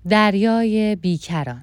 دریای بیکران.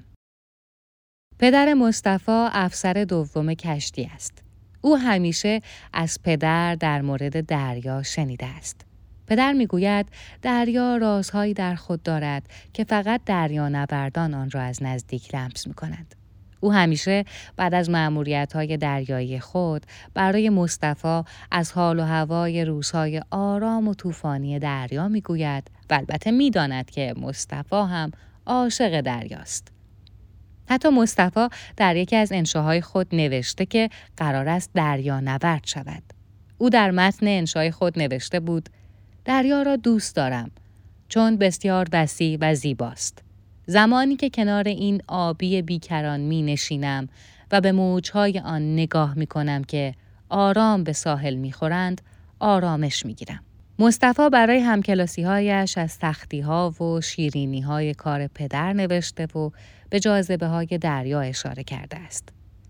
پدر مصطفی افسر دوم کشتی است. او همیشه از پدر در مورد دریا شنیده است. پدر میگوید دریا رازهایی در خود دارد که فقط دریانوردان آن را از نزدیک لمس می‌کنند. او همیشه بعد از مأموریت‌های دریایی خود برای مصطفی از حال و هوای روزهای آرام و طوفانی دریا میگوید و البته میداند که مصطفی هم عاشق دریاست. حتی مصطفی در یکی از انشاهای خود نوشته که قرار است دریانورد شود. او در متن انشای خود نوشته بود: دریا را دوست دارم چون بسیار وسیع و زیباست. زمانی که کنار این آبی بیکران می نشینم و به موجهای آن نگاه می کنم که آرام به ساحل می خورند، آرامش می گیرم. مصطفی برای همکلاسی‌هایش از سختی‌ها و شیرینی‌های کار پدر نوشته و به جاذبه‌های دریا اشاره کرده است.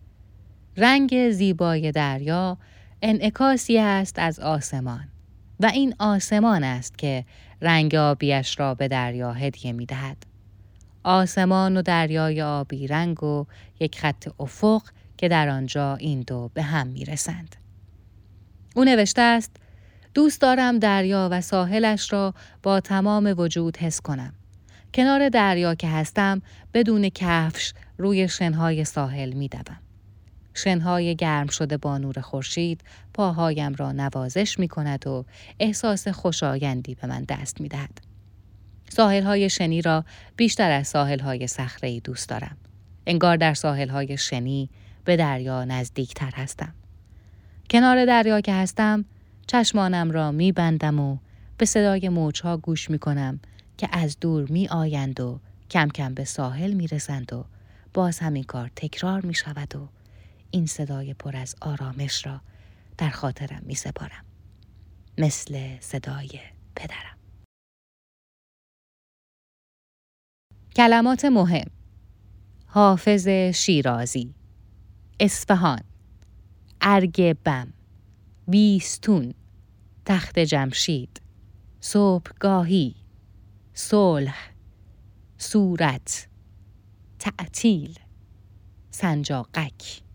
رنگ زیبای دریا انعکاسی است از آسمان و این آسمان است که رنگ آبیش را به دریا هدیه می‌دهد. آسمان و دریای آبی رنگ و یک خط افق که در آنجا این دو به هم می‌رسند. او نوشته است: دوست دارم دریا و ساحلش را با تمام وجود حس کنم. کنار دریا که هستم بدون کفش روی شنهای ساحل می‌دوم. شنهای گرم شده با نور خورشید پاهایم را نوازش می‌کند و احساس خوشایندی به من دست می‌دهد. ساحل‌های شنی را بیشتر از ساحل‌های صخره‌ای دوست دارم. انگار در ساحل‌های شنی به دریا نزدیکتر هستم. کنار دریا که هستم چشمانم را می‌بندم و به صدای موج‌ها گوش می‌کنم که از دور می‌آیند و کم کم به ساحل می‌رسند و باز همین کار تکرار می‌شود و این صدای پر از آرامش را در خاطرم می‌سپارم. مثل صدای پدرم. کلمات مهم: حافظ شیرازی، اصفهان، ارگ بم، بیستون، تخت جمشید، صبحگاهی، صلح، صورت، تعطیل، سنجاقک.